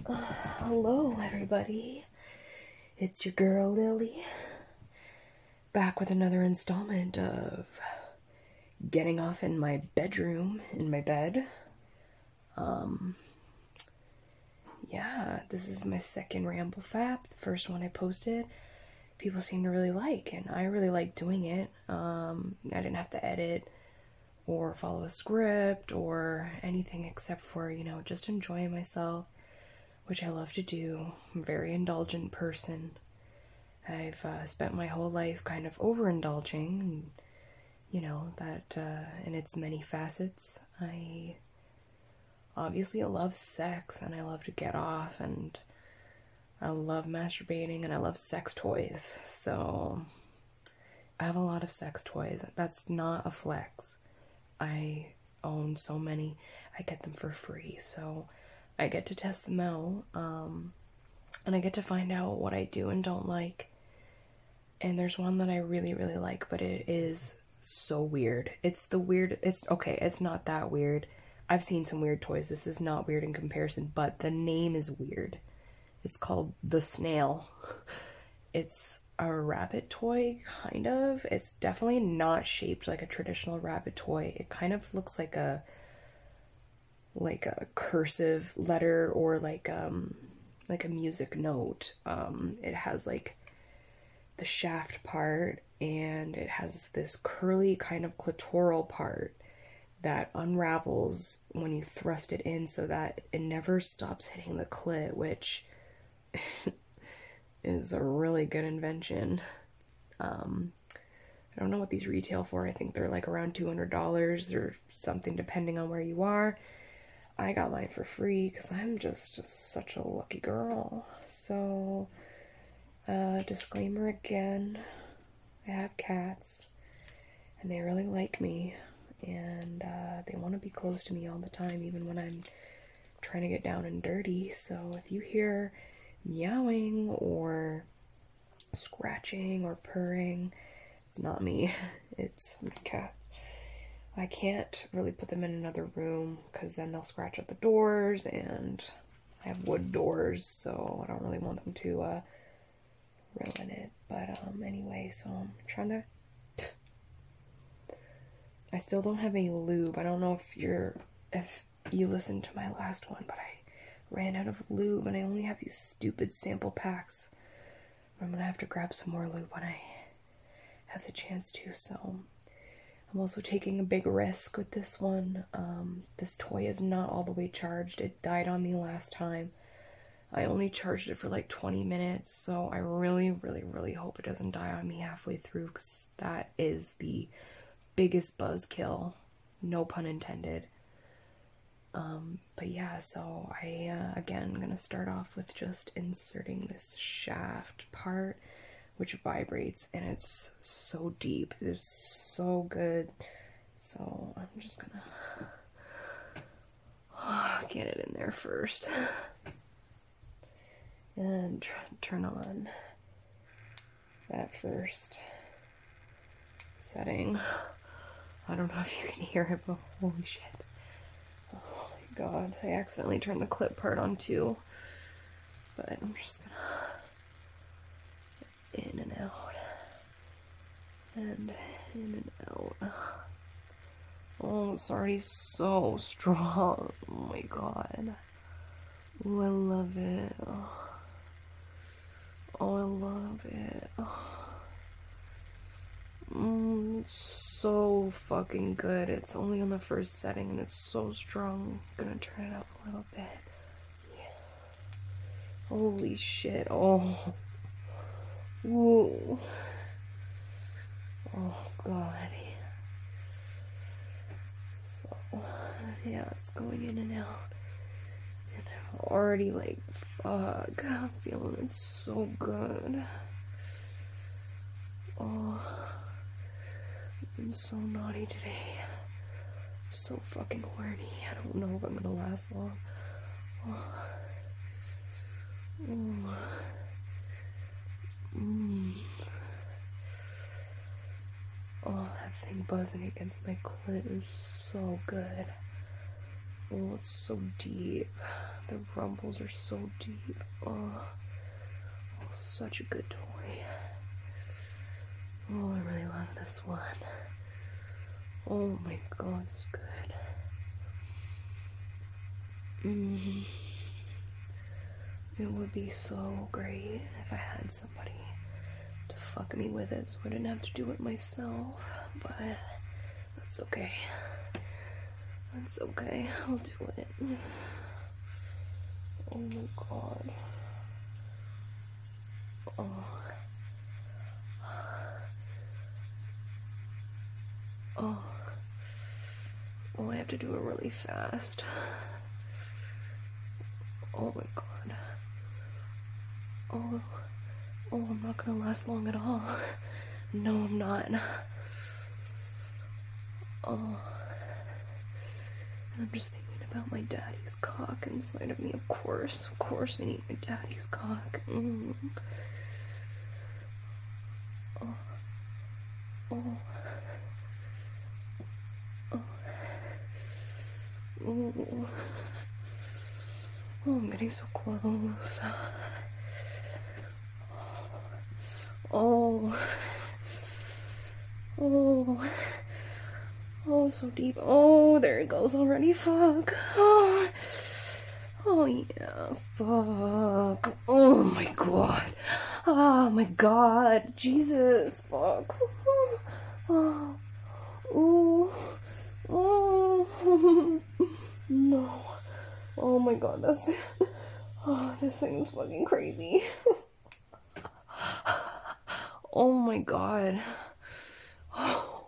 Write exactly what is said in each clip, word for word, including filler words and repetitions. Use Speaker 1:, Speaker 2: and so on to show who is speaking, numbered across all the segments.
Speaker 1: Uh, hello, everybody. It's your girl Lily, back with another installment of getting off in my bedroom, in my bed. Um, yeah, this is my second Ramble Fap. The first one I posted, people seem to really like, and I really like doing it. Um, I didn't have to edit or follow a script or anything except for, you know, just enjoying myself, which I love to do. I'm a very indulgent person. I've uh, spent my whole life kind of overindulging, and, you know, that uh, in its many facets. I obviously love sex, and I love to get off, and I love masturbating, and I love sex toys. So I have a lot of sex toys. That's not a flex. I own so many. I get them for free, so I get to test them out, um, and I get to find out what I do and don't like. And there's one that I really, really like, but it is so weird. It's the weird, it's, okay, it's not that weird. I've seen some weird toys. This is not weird in comparison, but the name is weird. It's called the Snail. It's a rabbit toy, kind of. It's definitely not shaped like a traditional rabbit toy. It kind of looks like a like a cursive letter or like um like a music note. Um it has like the shaft part, and it has this curly kind of clitoral part that unravels when you thrust it in so that it never stops hitting the clit, which is a really good invention. Um, I don't know what these retail for. I think they're like around two hundred dollars or something, depending on where you are. I got mine for free because I'm just, just such a lucky girl. So, uh, disclaimer again, I have cats, and they really like me, and uh, they want to be close to me all the time, even when I'm trying to get down and dirty. So if you hear meowing or scratching or purring, it's not me. It's my cats. I can't really put them in another room because then they'll scratch at the doors, and I have wood doors, so I don't really want them to uh, ruin it. But um, anyway, so I'm trying to. I still don't have any lube. I don't know if you're if you listened to my last one, but I ran out of lube, and I only have these stupid sample packs. I'm gonna have to grab some more lube when I have the chance to. So I'm also taking a big risk with this one. Um, this toy is not all the way charged. It died on me last time. I only charged it for like twenty minutes, so I really, really, really hope it doesn't die on me halfway through, because that is the biggest buzzkill. No pun intended. Um, but yeah, so I, uh, again, I'm gonna start off with just inserting this shaft part, which vibrates, and it's so deep. It's so good. So I'm just gonna get it in there first. And try to turn on that first setting. I don't know if you can hear it, but holy shit. Oh my god, I accidentally turned the clip part on too. But I'm just gonna in and out. And in and out. Oh, it's already so strong. Oh my god. Oh, I love it. Oh, I love it. Mm, it's so fucking good. It's only on the first setting, and it's so strong. I'm gonna turn it up a little bit. Yeah. Holy shit. Oh. Whoa. Oh, God. So, yeah, it's going in and out. And I'm already like, fuck. I'm feeling it so good. Oh. I've been so naughty today. I'm so fucking horny. I don't know if I'm gonna last long. Oh. Oh. Mm. Oh, that thing buzzing against my clit is so good. Oh, it's so deep. The rumbles are so deep. Oh, oh such a good toy. Oh, I really love this one. Oh my god, it's good. Mm. It would be so great if I had somebody to fuck me with it so I didn't have to do it myself, but that's okay. That's okay, I'll do it. Oh my god. Oh. Oh. Oh, I have to do it really fast. Oh my god. Oh. Oh, I'm not gonna last long at all. No, I'm not. Oh. And I'm just thinking about my daddy's cock inside of me, of course. Of course I need my daddy's cock. Mm. Oh. Oh. Oh. Oh. Oh, I'm getting so close. Oh. Oh. Oh, so deep. Oh, there it goes already. Fuck. Oh, oh yeah. Fuck. Oh my god. Oh my god. Jesus. Fuck. Oh. Oh. Oh. No. Oh my god. That's. Oh, this thing is fucking crazy. Oh my god. Oh.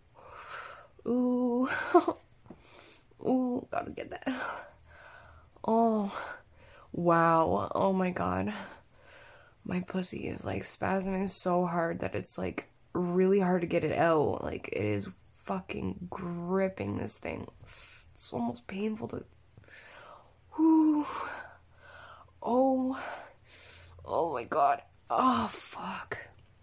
Speaker 1: Ooh. Ooh, gotta get that. Oh. Wow. Oh my god. My pussy is like spasming so hard that it's like really hard to get it out. Like it is fucking gripping this thing. It's almost painful to. Ooh. Oh. Oh my god. Oh fuck.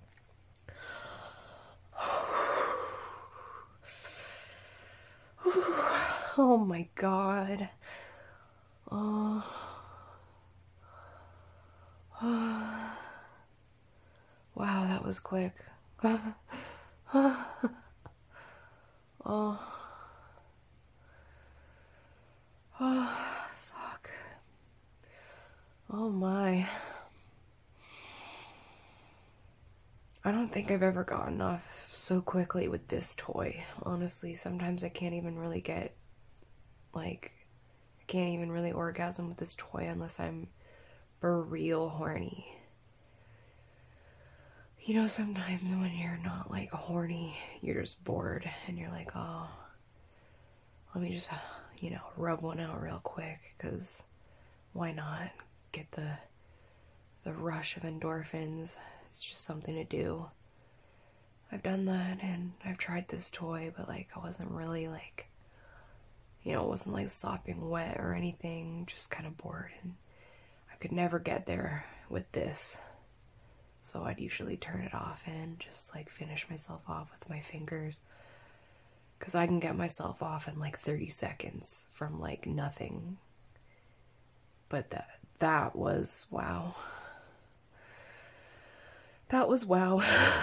Speaker 1: Oh my god. Oh. Wow, that was quick. Oh. Oh, fuck. Oh my. I don't think I've ever gotten off so quickly with this toy. Honestly, sometimes I can't even really get, like, I can't even really orgasm with this toy unless I'm for real horny. You know, sometimes when you're not, like, horny, you're just bored, and you're like, oh, let me just, you know, rub one out real quick, because why not? Get the, the rush of endorphins. It's just something to do. I've done that, and I've tried this toy, but, like, I wasn't really, like, you know, it wasn't, like, sopping wet or anything, just kind of bored, and I could never get there with this. So I'd usually turn it off and just, like, finish myself off with my fingers. Because I can get myself off in, like, thirty seconds from, like, nothing. But that, that was, wow. That was wow.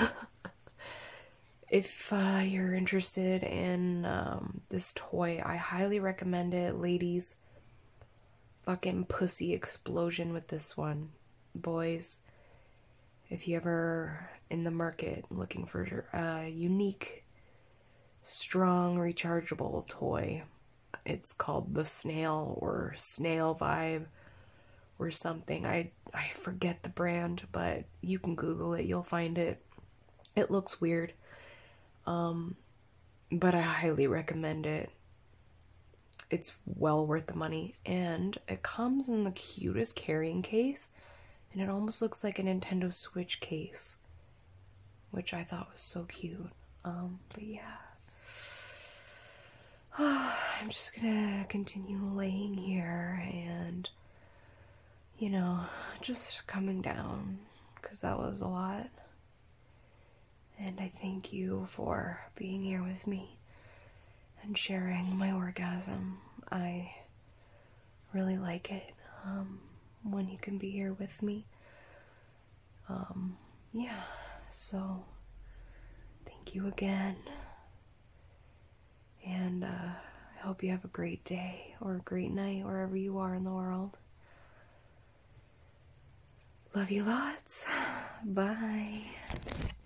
Speaker 1: If uh, you're interested in um, this toy, I highly recommend it, ladies. Fucking pussy explosion with this one. Boys, if you ever in the market looking for a unique, strong, rechargeable toy, it's called the Snail or Snail Vibe or something. I, I forget the brand, but you can Google it, you'll find it. It looks weird, um, but I highly recommend it. It's well worth the money, and it comes in the cutest carrying case, and it almost looks like a Nintendo Switch case, which I thought was so cute. Um, but yeah. I'm just gonna continue laying here and, you know, just coming down, because that was a lot. And I thank you for being here with me and sharing my orgasm. I really like it um, when you can be here with me. Um, yeah, so thank you again. And uh, I hope you have a great day or a great night wherever you are in the world. Love you lots. Bye.